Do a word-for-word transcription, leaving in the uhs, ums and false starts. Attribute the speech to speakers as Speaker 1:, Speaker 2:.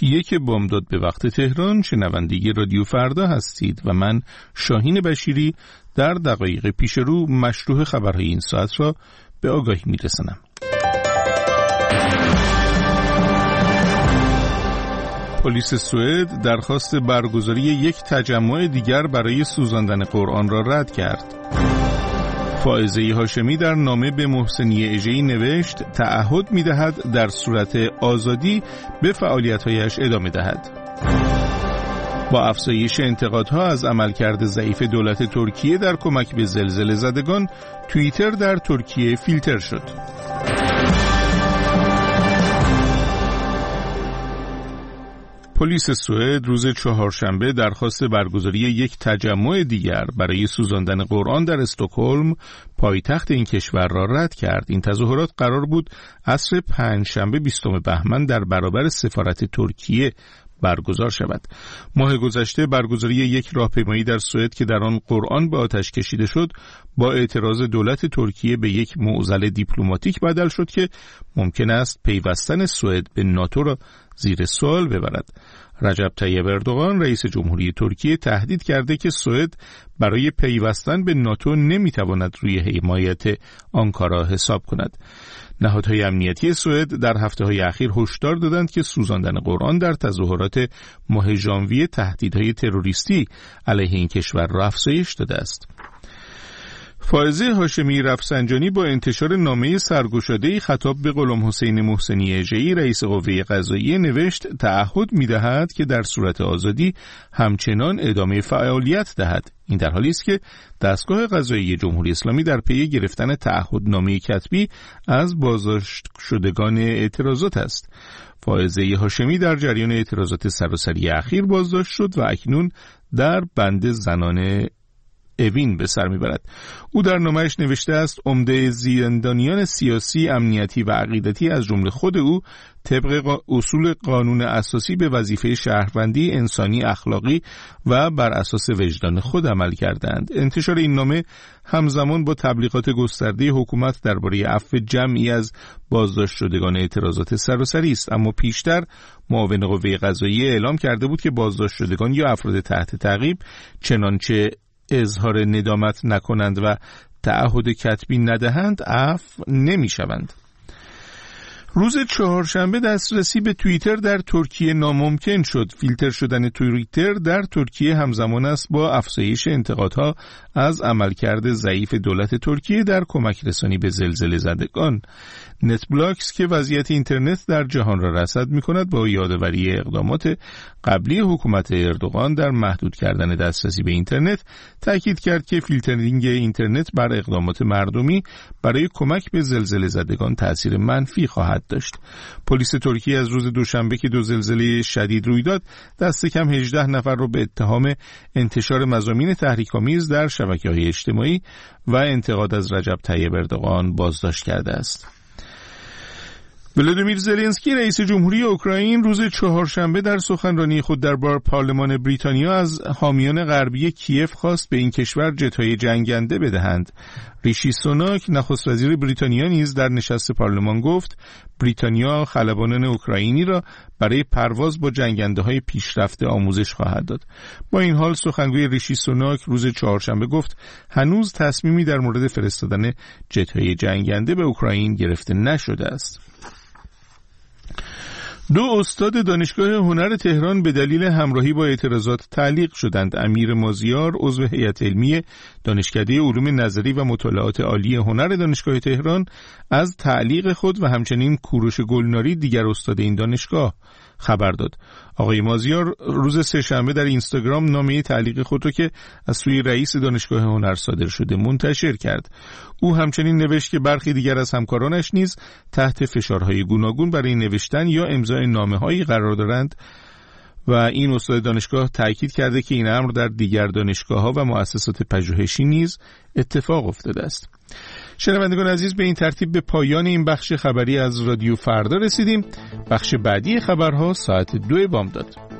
Speaker 1: ساعت یک بامداد به وقت تهران شنونده رادیو فردا هستید و من شاهین بشیری در دقایق پیش رو مشروع خبرهای این ساعت را به آگاهی میرسانم. پلیس سوئد درخواست برگزاری یک تجمع دیگر برای سوزاندن قرآن را رد کرد. فائزه هاشمی در نامه به محسنی اژه‌ای نوشت تعهد می‌دهد در صورت آزادی به فعالیت‌هایش ادامه دهد. با افزایش انتقادها از عملکرد ضعیف دولت ترکیه در کمک به زلزله زدگان، توییتر در ترکیه فیلتر شد. پلیس سوئد روز چهارشنبه درخواست برگزاری یک تجمع دیگر برای سوزاندن قرآن در استکهلم، پایتخت این کشور را رد کرد. این تظاهرات قرار بود عصر پنجشنبه بیستم بهمن در برابر سفارت ترکیه برگزار شود. ماه گذشته برگزاری یک راهپیمایی در سوئد که در آن قرآن به آتش کشیده شد، با اعتراض دولت ترکیه به یک معضل دیپلماتیک بدل شد که ممکن است پیوستن سوئد به ناتو را زیر سوال ببرد. رجب طیب اردوغان رئیس جمهوری ترکیه تهدید کرده که سوئد برای پیوستن به ناتو نمیتواند روی حمایت آنکارا حساب کند. نهادهای امنیتی سوئد در هفته‌های اخیر هشدار دادند که سوزاندن قرآن در تظاهرات ماه ژانویه تهدیدهای تروریستی علیه این کشور را افزایش داده است. فائزه هاشمی رفسنجانی با انتشار نامه سرگشاده‌ای خطاب به غلام حسین محسنی اژه‌ای رئیس قوه قضاییه نوشت تعهد می‌دهد که در صورت آزادی همچنان ادامه فعالیت دهد. این در حالی است که دستگاه قضایی جمهوری اسلامی در پی گرفتن تعهدنامه کتبی از بازداشت شدگان اعتراضات است. فائزه هاشمی در جریان اعتراضات سراسری اخیر بازداشت شد و اکنون در بند زنان اوین به سر میبرد. او در نامه‌اش نوشته است عمده زندانیان سیاسی، امنیتی و عقیدتی از جمله خود او طبق اصول قانون اساسی به وظیفه شهروندی انسانی، اخلاقی و بر اساس وجدان خود عمل کردند. انتشار این نامه همزمان با تبلیغات گسترده حکومت درباره عفو جمعی از بازداشت شدگان اعتراضات سراسری است، اما پیشتر معاون قوه قضاییه اعلام کرده بود که بازداشت شدگان یا افراد تحت تعقیب چنانچه اظهار ندامت نکنند و تعهد کتبی ندهند عفو نمی‌شوند. روز چهارشنبه دسترسی به توییتر در ترکیه ناممکن شد. فیلتر شدن توییتر در ترکیه همزمان است با افزایش انتقادها از عملکرد ضعیف دولت ترکیه در کمک رسانی به زلزله زدگان. نت بلاکس که وضعیت اینترنت در جهان را رصد می‌کند با یادآوری اقدامات قبلی حکومت اردوغان در محدود کردن دسترسی به اینترنت تاکید کرد که فیلترینگ اینترنت بر اقدامات مردمی برای کمک به زلزله زدگان تأثیر منفی خواهد داشت. پلیس ترکیه از روز دوشنبه که دو زلزله شدید روی داد دست کم هجده نفر را به اتهام انتشار مضامین تحریک‌آمیز در شبکه‌های اجتماعی و انتقاد از رجب طیب اردوغان بازداشت کرده است. ولادیمیر زلنسکی رئیس جمهوری اوکراین روز چهارشنبه در سخنرانی خود در بار پارلمان بریتانیا از حامیان غربی کیف خواست به این کشور جت‌های جنگنده بدهند. ریشی سوناک نخست وزیر بریتانیا نیز در نشست پارلمان گفت بریتانیا خلبانان اوکراینی را برای پرواز با جنگنده‌های پیشرفته آموزش خواهد داد. با این حال سخنگوی ریشی سوناک روز چهارشنبه گفت هنوز تصمیمی در مورد فرستادن جت‌های جنگنده به اوکراین گرفته نشده است. دو استاد دانشگاه هنر تهران به دلیل همراهی با اعتراضات تعلیق شدند. امیر مازیار عضو هیئت علمی دانشکده علوم نظری و مطالعات عالی هنر دانشگاه تهران از تعلیق خود و همچنین کوروش گلناری دیگر استاد این دانشگاه خبر داد. آقای مازیار روز سه‌شنبه در اینستاگرام نامه تعلیق خود را که از سوی رئیس دانشگاه هنر صادر شده منتشر کرد. او همچنین نوشت که برخی دیگر از همکارانش نیز تحت فشارهای گوناگون برای نوشتن یا امضای نامه‌هایی قرار دارند و این استاد دانشگاه تاکید کرده که این امر در دیگر دانشگاه‌ها و مؤسسات پژوهشی نیز اتفاق افتاده است. شنوندگان عزیز، به این ترتیب به پایان این بخش خبری از رادیو فردا رسیدیم. بخش بعدی خبرها ساعت دو بامداد.